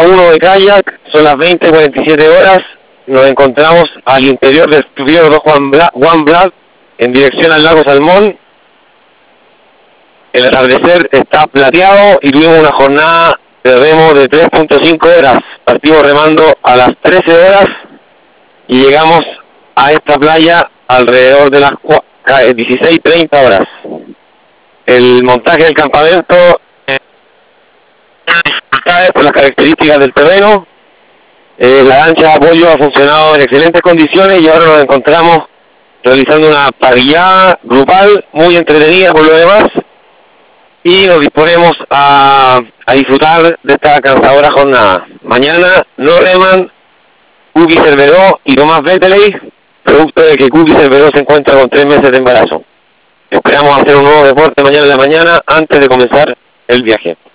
1 de kayak, son las 20:47 horas. Nos encontramos al interior del fiordo Juan Blad, en dirección al lago Salmón. El atardecer está plateado y tuvimos una jornada de remo de 3.5 horas. Partimos remando a las 13 horas y llegamos a esta playa alrededor de las 16:30 horas. El montaje del campamento por las características del terreno. La lancha de apoyo ha funcionado en excelentes condiciones y ahora nos encontramos realizando una parrillada grupal muy entretenida por lo demás, y nos disponemos a disfrutar de esta cansadora jornada. Mañana no reman Cookie Cerveró y Tomás Betteley, producto de que Cookie Cerveró se encuentra con 3 meses de embarazo. Esperamos hacer un nuevo deporte mañana en la mañana antes de comenzar el viaje.